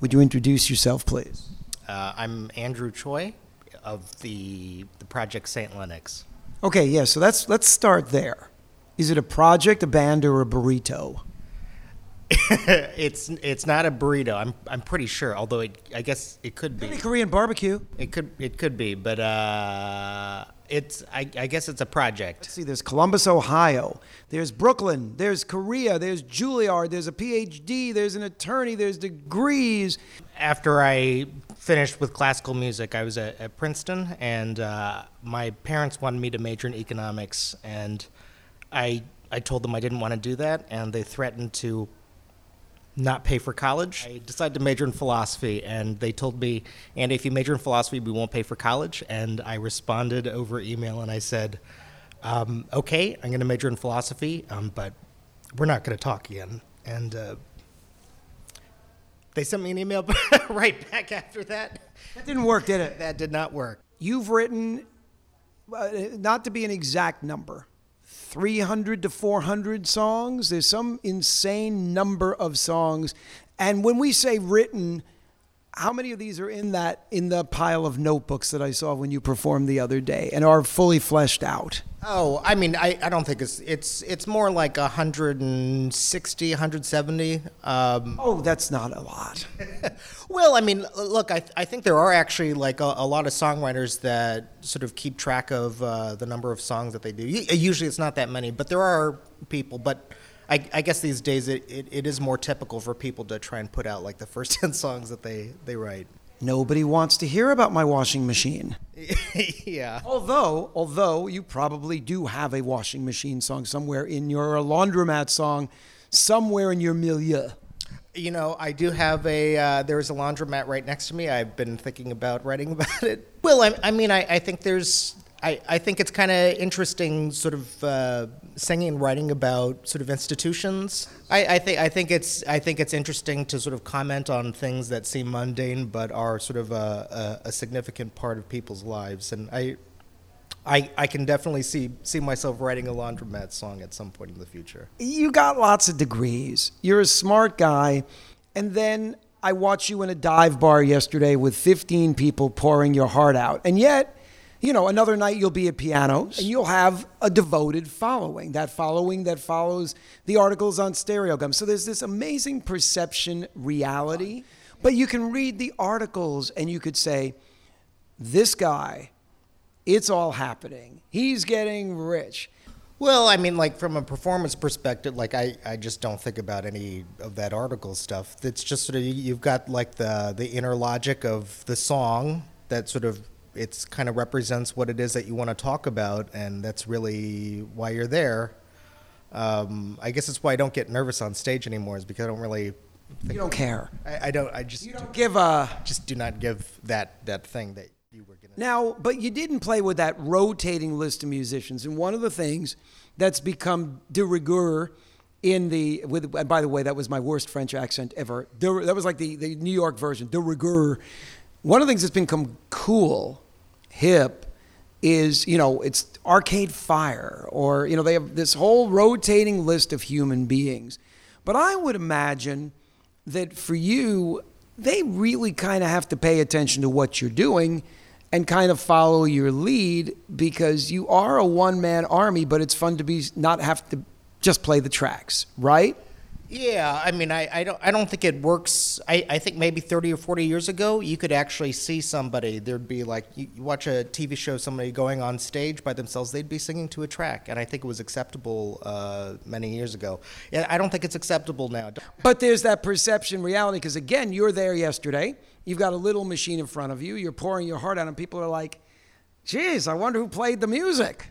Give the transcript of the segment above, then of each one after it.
Would you introduce yourself, please? I'm Andrew Choi of the project St. Lennox. Okay, yeah, so let's start there. Is it a project, a band, or a burrito? It's not a burrito. I'm pretty sure. Although I guess it could be. Could be Korean barbecue. It could be, but I guess it's a project. Let's see, there's Columbus, Ohio. There's Brooklyn. There's Korea. There's Juilliard. There's a PhD. There's an attorney. There's degrees. After I finished with classical music, I was at Princeton, and my parents wanted me to major in economics, and I told them I didn't want to do that, and they threatened to not pay for college. I decided to major in philosophy, and they told me, Andy, if you major in philosophy, we won't pay for college. And I responded over email, and I said, okay, I'm going to major in philosophy, but we're not going to talk again. And they sent me an email right back after that. That didn't work, did it? That did not work. You've written, not to be an exact number, 300 to 400 songs. There's some insane number of songs. And when we say written, how many of these are in the pile of notebooks that I saw when you performed the other day and are fully fleshed out? Oh, I mean, I don't think it's more like 160, 170. Oh, that's not a lot. Well, I mean, look, I think there are actually like a lot of songwriters that sort of keep track of the number of songs that they do. Usually it's not that many, but there are people. But I guess these days it is more typical for people to try and put out like the first 10 songs that they write. Nobody wants to hear about my washing machine. Yeah. Although you probably do have a washing machine song somewhere in your laundromat song, somewhere in your milieu. You know, I do have there's a laundromat right next to me. I've been thinking about writing about it. Well, I think I think it's kind of interesting sort of singing and writing about sort of institutions. I think it's interesting to sort of comment on things that seem mundane but are sort of a significant part of people's lives. And I can definitely see myself writing a laundromat song at some point in the future. You got lots of degrees. You're a smart guy. And then I watched you in a dive bar yesterday with 15 people pouring your heart out. And yet, you know, another night you'll be at pianos and you'll have a devoted following that follows the articles on Stereogum. So there's this amazing perception reality, but you can read the articles and you could say, this guy, it's all happening. He's getting rich. Well, I mean, like from a performance perspective, like I just don't think about any of that article stuff. It's just sort of, you've got like the inner logic of the song that sort of, it's kind of represents what it is that you want to talk about, and that's really why you're there. I guess it's why I don't get nervous on stage anymore, is because I don't really think. You don't care. I don't. I just. You don't give a. Just do not give that thing that you were gonna. Now, but you didn't play with that rotating list of musicians, and one of the things that's become de rigueur and by the way, that was my worst French accent ever. That was like the New York version, de rigueur. One of the things that's become cool, hip, is, you know, it's Arcade Fire, or, you know, they have this whole rotating list of human beings. But I would imagine that for you, they really kind of have to pay attention to what you're doing and kind of follow your lead, because you are a one-man army, but it's fun to not have to just play the tracks, right? Yeah, I mean, I don't think it works. I think maybe 30 or 40 years ago, you could actually see somebody. There'd be like, you watch a TV show, somebody going on stage by themselves, they'd be singing to a track, and I think it was acceptable many years ago. Yeah, I don't think it's acceptable now. But there's that perception reality, because again, you're there yesterday. You've got a little machine in front of you. You're pouring your heart out, and people are like, geez, I wonder who played the music.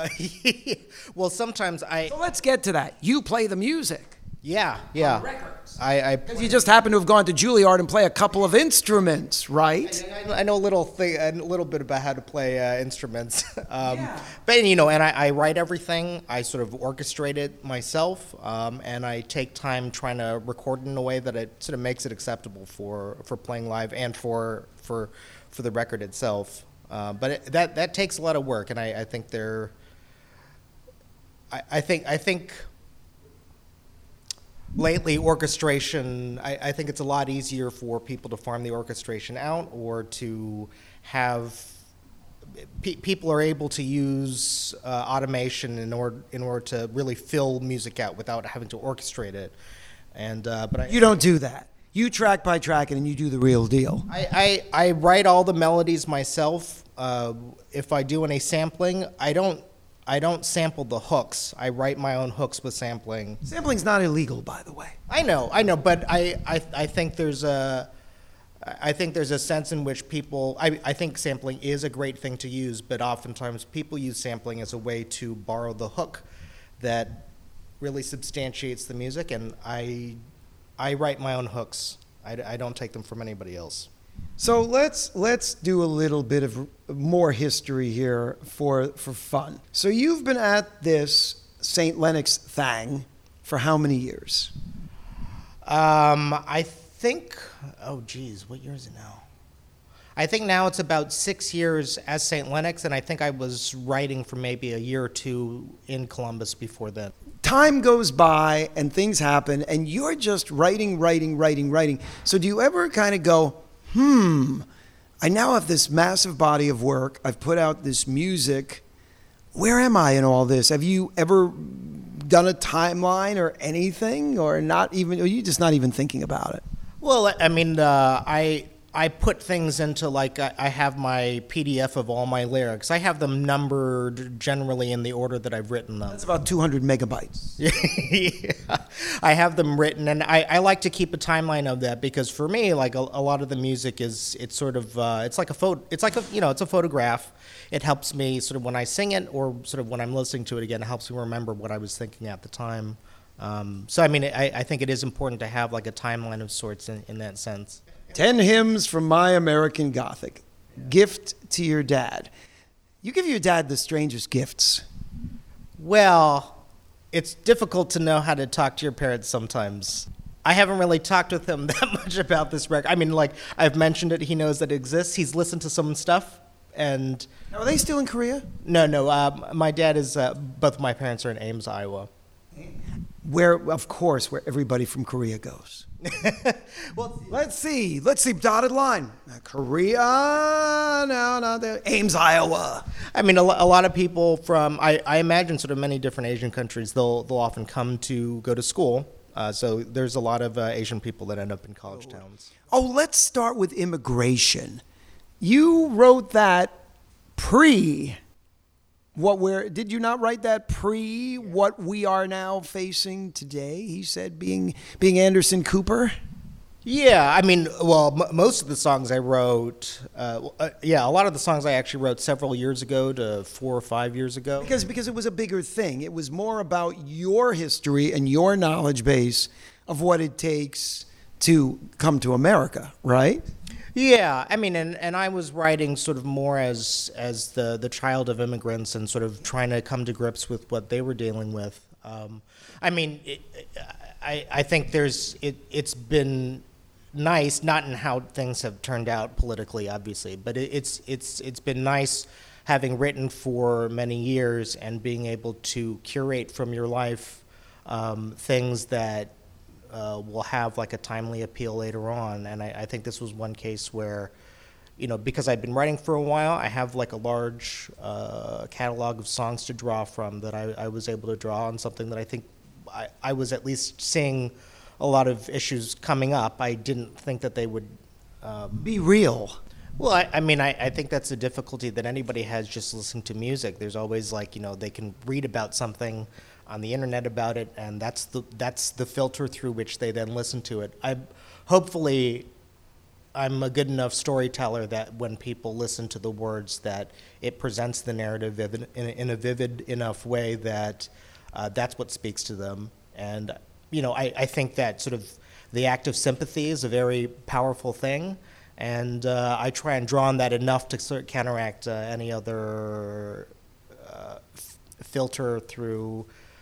Well, sometimes So let's get to that. You play the music. Yeah. On records. Because you just happen to have gone to Juilliard and play a couple of instruments, right? I know a little bit about how to play instruments. But, you know, and I write everything. I sort of orchestrate it myself, and I take time trying to record it in a way that it sort of makes it acceptable for playing live and for the record itself. But that takes a lot of work, and I think I think lately orchestration, I think it's a lot easier for people to farm the orchestration out or to have people are able to use automation in order to really fill music out without having to orchestrate it. And you don't do that. You track by track and you do the real deal. I write all the melodies myself. If I do any sampling, I don't sample the hooks. I write my own hooks with sampling. Sampling's not illegal, by the way. I know, but I think there's a sense in which people, I think sampling is a great thing to use, but oftentimes people use sampling as a way to borrow the hook that really substantiates the music, and I write my own hooks. I don't take them from anybody else. So let's do a little bit of more history here for fun. So you've been at this St. Lennox thing for how many years? I think, what year is it now? I think now it's about 6 years as St. Lennox, and I think I was writing for maybe a year or two in Columbus before then. Time goes by and things happen, and you're just writing. So do you ever kind of go, I now have this massive body of work. I've put out this music. Where am I in all this? Have you ever done a timeline or anything, or not even? Or are you just not even thinking about it? Well, I mean, I put things into, like, I have my PDF of all my lyrics. I have them numbered generally in the order that I've written them. That's about 200 megabytes. Yeah. I have them written, and I like to keep a timeline of that because for me, like, a lot of the music it's like a photograph. It helps me sort of when I sing it or sort of when I'm listening to it again. It helps me remember what I was thinking at the time. So, I mean, I think it is important to have, like, a timeline of sorts in that sense. 10 hymns from My American Gothic. Gift to your dad. You give your dad the strangest gifts. Well, it's difficult to know how to talk to your parents sometimes. I haven't really talked with him that much about this record. I mean, like, I've mentioned it. He knows that it exists. He's listened to some stuff. And are they still in Korea? No. My dad is, both my parents are in Ames, Iowa. Where everybody from Korea goes. Well, let's see. Dotted line. Korea, no, not there. Ames, Iowa. I mean, a lot of people from, I imagine sort of many different Asian countries, they'll often come to go to school. So there's a lot of Asian people that end up in college towns. Oh, let's start with immigration. You wrote that did you not write that pre what we are now facing today? He said, being Anderson Cooper. Yeah, I mean, well, most of the songs I wrote, a lot of the songs I actually wrote several years ago to 4 or 5 years ago. Because it was a bigger thing. It was more about your history and your knowledge base of what it takes to come to America, right? Yeah, I mean, and I was writing sort of more as the child of immigrants and sort of trying to come to grips with what they were dealing with. I mean, I think it's been nice, not in how things have turned out politically, obviously, but it's been nice having written for many years and being able to curate from your life things that will have like a timely appeal later on. And I think this was one case where, because I've been writing for a while, I have like a large catalog of songs to draw from that I was able to draw on something that I think I was at least seeing a lot of issues coming up. I didn't think that they would be real. Well, I think that's the difficulty that anybody has just listening to music. There's always like, they can read about something on the internet about it, and that's the filter through which they then listen to it. Hopefully I'm a good enough storyteller that when people listen to the words that it presents the narrative in a vivid enough way that that's what speaks to them. And, I think that sort of the act of sympathy is a very powerful thing. And I try and draw on that enough to sort of counteract any other filter through,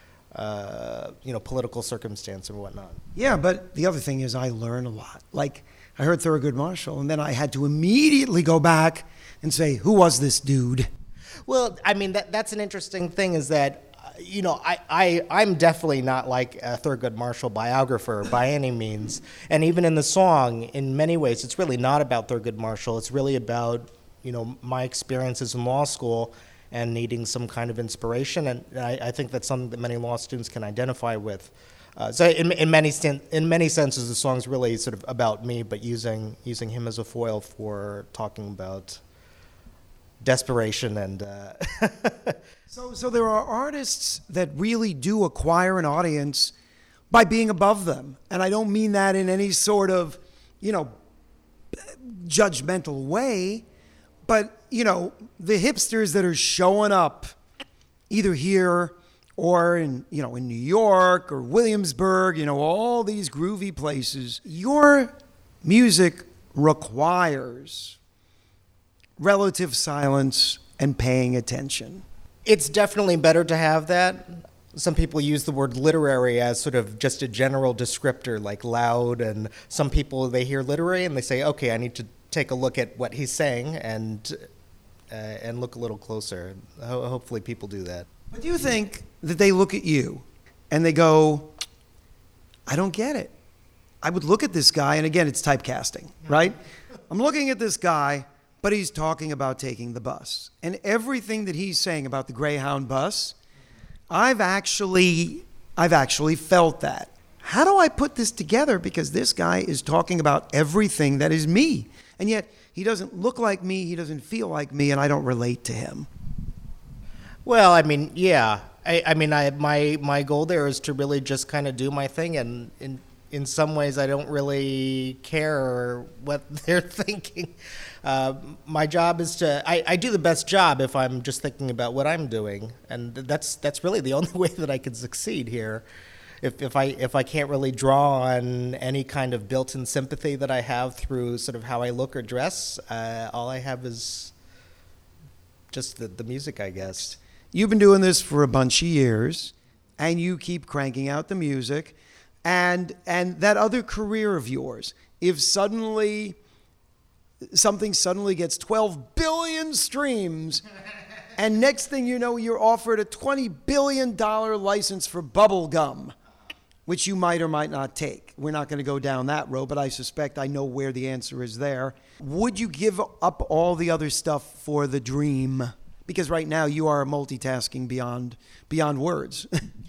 political circumstance and whatnot. Yeah, but the other thing is I learn a lot. Like, I heard Thurgood Marshall, and then I had to immediately go back and say, who was this dude? Well, I mean, that's an interesting thing is that, I'm definitely not like a Thurgood Marshall biographer by any means. And even in the song, in many ways, it's really not about Thurgood Marshall. It's really about, my experiences in law school and needing some kind of inspiration. And I think that's something that many law students can identify with. So in many senses, the song's really sort of about me, but using him as a foil for talking about desperation and So there are artists that really do acquire an audience by being above them, and I don't mean that in any sort of judgmental way, but the hipsters that are showing up either here or in in New York or Williamsburg, all these groovy places. Your music requires relative silence and paying attention. It's definitely better to have that. Some people use the word literary as sort of just a general descriptor, like loud, and some people, they hear literary and they say, okay, I need to take a look at what he's saying and look a little closer. Hopefully people do that. But do you think that they look at you and they go, I don't get it? I would look at this guy, and again, it's typecasting, right? I'm looking at this guy, but he's talking about taking the bus. And everything that he's saying about the Greyhound bus, I've actually felt that. How do I put this together? Because this guy is talking about everything that is me. And yet he doesn't look like me, he doesn't feel like me, and I don't relate to him. Well, I mean, yeah. My goal there is to really just kind of do my thing, and in some ways I don't really care what they're thinking. My job is I do the best job if I'm just thinking about what I'm doing, and that's really the only way that I can succeed here. If I can't really draw on any kind of built-in sympathy that I have through sort of how I look or dress, all I have is just the music, I guess. You've been doing this for a bunch of years, and you keep cranking out the music, and that other career of yours, if something suddenly gets 12 billion streams, and next thing you know, you're offered a $20 billion license for bubble gum, which you might or might not take. We're not going to go down that road, but I suspect I know where the answer is there. Would you give up all the other stuff for the dream? Because right now you are multitasking beyond words.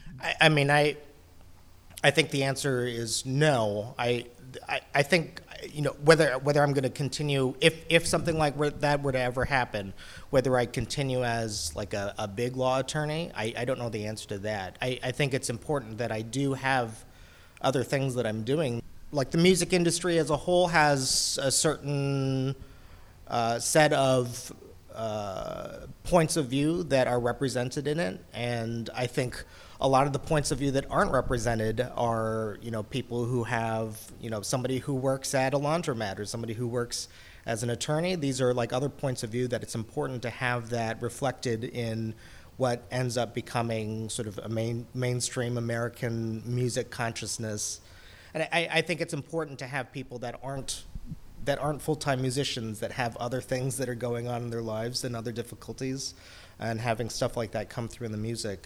I think the answer is no. I think whether I'm going to continue, if something like that were to ever happen, whether I continue as like a big law attorney, I don't know the answer to that. I think it's important that I do have other things that I'm doing. Like the music industry as a whole has a certain set of points of view that are represented in it, and I think a lot of the points of view that aren't represented are, people who have, somebody who works at a laundromat or somebody who works as an attorney. These are like other points of view that it's important to have that reflected in what ends up becoming sort of a mainstream American music consciousness. And I think it's important to have people that aren't full-time musicians, that have other things that are going on in their lives and other difficulties, and having stuff like that come through in the music.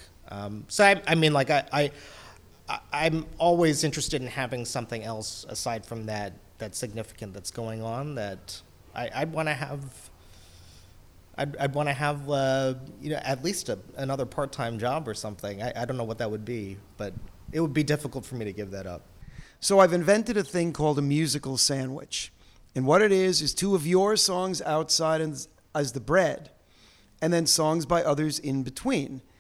I'm always interested in having something else aside from that's significant that's going on, that I'd want to have. I'd want to have at least another part-time job or something. I don't know what that would be, but it would be difficult for me to give that up. So I've invented a thing called a musical sandwich. And what it is two of your songs outside as the bread, and then songs by others in between.